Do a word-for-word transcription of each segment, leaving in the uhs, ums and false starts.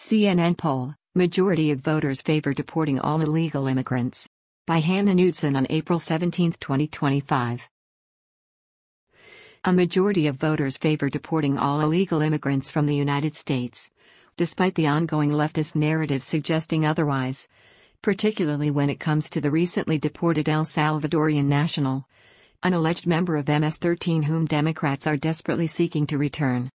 C N N poll, majority of voters favor deporting all illegal immigrants. By Hannah Knudsen on April seventeenth, twenty twenty-five. A majority of voters favor deporting all illegal immigrants from the United States, despite the ongoing leftist narrative suggesting otherwise, particularly when it comes to the recently deported El Salvadorian national, an alleged member of M S thirteen whom Democrats are desperately seeking to return.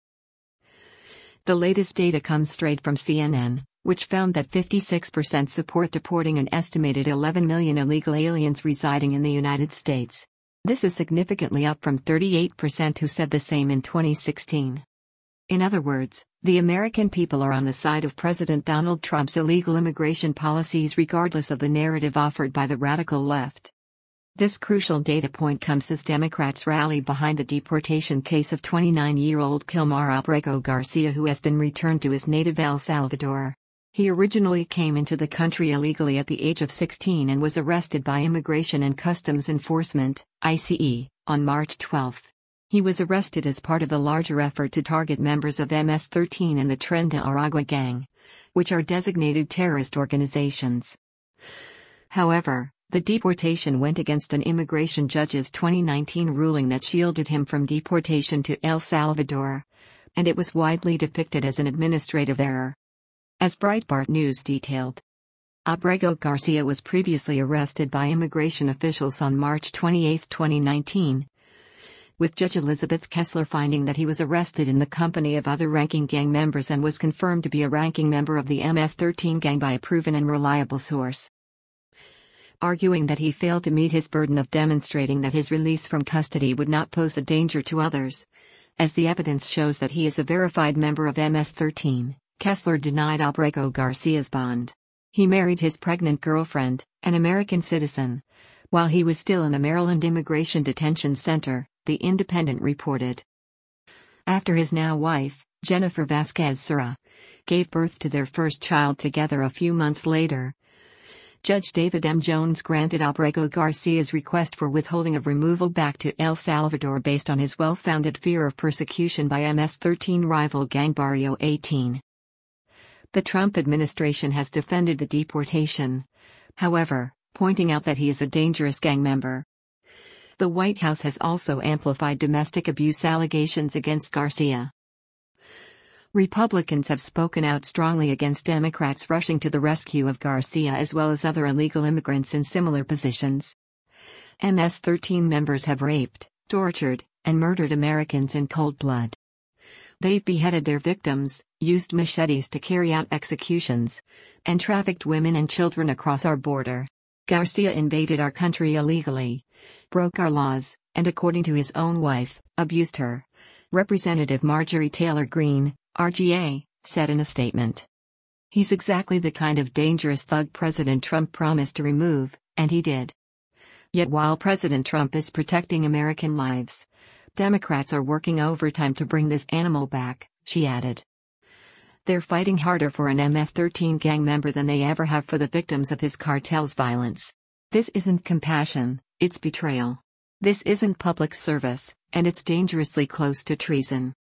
The latest data comes straight from C N N, which found that fifty-six percent support deporting an estimated eleven million illegal aliens residing in the United States. This is significantly up from thirty-eight percent who said the same in twenty sixteen. In other words, the American people are on the side of President Donald Trump's illegal immigration policies regardless of the narrative offered by the radical left. This crucial data point comes as Democrats rally behind the deportation case of twenty-nine-year-old Kilmar Abrego Garcia, who has been returned to his native El Salvador. He originally came into the country illegally at the age of sixteen and was arrested by Immigration and Customs Enforcement, I C E, on March twelfth. He was arrested as part of the larger effort to target members of M S thirteen and the Tren de Aragua gang, which are designated terrorist organizations. However, the deportation went against an immigration judge's twenty nineteen ruling that shielded him from deportation to El Salvador, and it was widely depicted as an administrative error. As Breitbart News detailed, Abrego Garcia was previously arrested by immigration officials on March twenty-eighth, twenty nineteen, with Judge Elizabeth Kessler finding that he was arrested in the company of other ranking gang members and was confirmed to be a ranking member of the M S thirteen gang by a proven and reliable source. Arguing that he failed to meet his burden of demonstrating that his release from custody would not pose a danger to others, as the evidence shows that he is a verified member of M S thirteen. Kessler denied Abrego Garcia's bond. He married his pregnant girlfriend, an American citizen, while he was still in a Maryland immigration detention center, The Independent reported. After his now wife, Jennifer Vasquez Sura, gave birth to their first child together a few months later, Judge David M. Jones granted Abrego Garcia's request for withholding of removal back to El Salvador based on his well-founded fear of persecution by M S thirteen rival gang Barrio eighteen. The Trump administration has defended the deportation, however, pointing out that he is a dangerous gang member. The White House has also amplified domestic abuse allegations against Garcia. Republicans have spoken out strongly against Democrats rushing to the rescue of Garcia as well as other illegal immigrants in similar positions. M S thirteen members have raped, tortured, and murdered Americans in cold blood. They've beheaded their victims, used machetes to carry out executions, and trafficked women and children across our border. Garcia invaded our country illegally, broke our laws, and according to his own wife, abused her. Representative Marjorie Taylor Greene, R G A, said in a statement. He's exactly the kind of dangerous thug President Trump promised to remove, and he did. Yet while President Trump is protecting American lives, Democrats are working overtime to bring this animal back, she added. They're fighting harder for an M S thirteen gang member than they ever have for the victims of his cartel's violence. This isn't compassion, it's betrayal. This isn't public service, and it's dangerously close to treason.